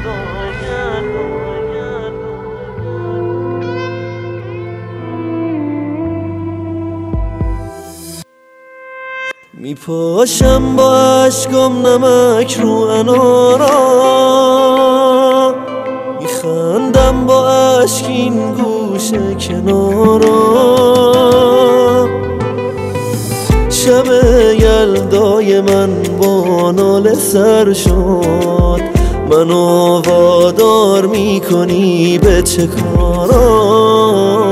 میپاشم با عشقم نمک رو انارا، میخندم با عشق این گوشه کنارا. شب یلدای من با ناله سر شد، منو وادار میکنی به چه کارا؟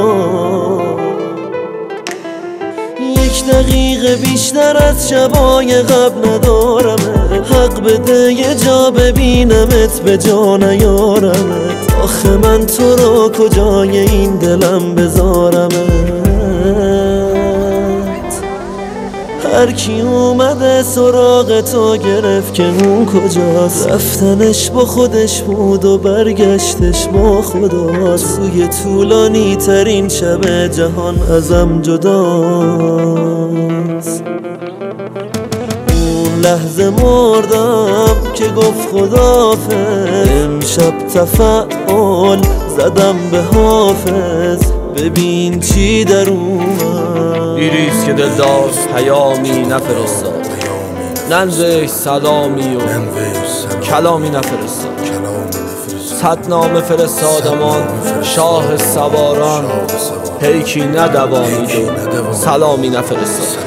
یک دقیقه بیشتر از شبای قبل ندارمه، حق بده یه جا ببینمت به جا نیارمت. آخه من تو رو کجای این دلم بذارمت؟ هر کی اومده سراغ تو گرفت که اون کجاست، رفتنش با خودش بود و برگشتش با خداست. توی طولانی ترین شب جهان ازم جداست. اون لحظه مردم که گفت خدافظ، امشب تفعال زدم به حافظ. ببین چی در اومد، دیریست که دل داشت پیامی نفرستاد، ننوشت سلامی و کلامی نفرستاد. صد نامه فرستادمان شاه سواران، پیکی ندوانید و سلامی نفرستاد.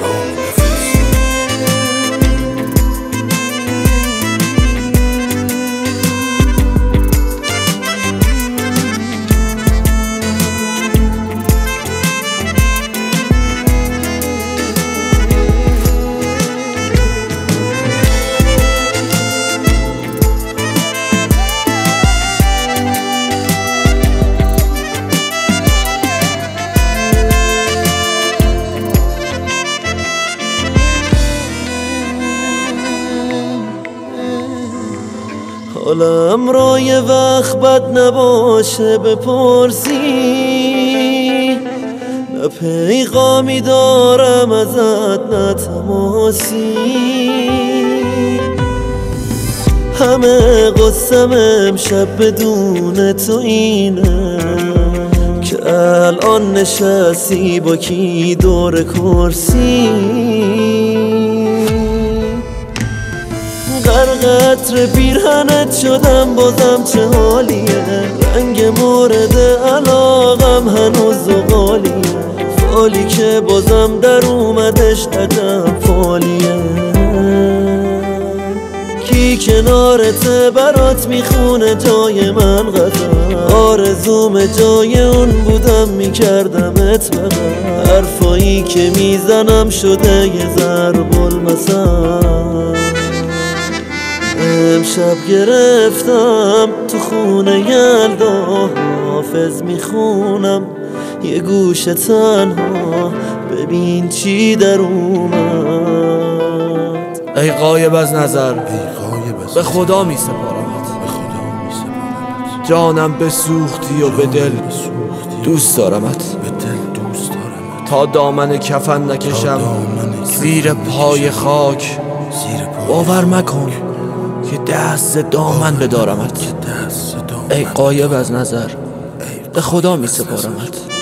حالم را یه وقت بد نباشه بپرسی، نه پیغامی دارم ازت نه تماسی. همه قصم امشب بدون تو اینه که الان نشستی با کی دور کرسی. قطر پیرهنت شدم بازم چه حالیه، رنگ مورد علاقم هنوز زغالیه. فالی که بازم در اومدش عجب فالیه. کی کنارته برات میخونه جای من غذا، آرزوم جای اون بودم میکردمت بغل. حرفایی که میزنم شده یه ضرب المثل. امشب گرفتم تو خونه یلدا، حافظ میخونم یه گوشه تنها. ببین چی در اومد، ای غایب از نظر به خدا می سپارمت. جانم بسوختی و به دل دوست دارمت. تا دامن کفن نکشم زیر پای خاک، باور مکن که دست دامن بدارمت. ای غایب از نظر به خدا می سپارمت.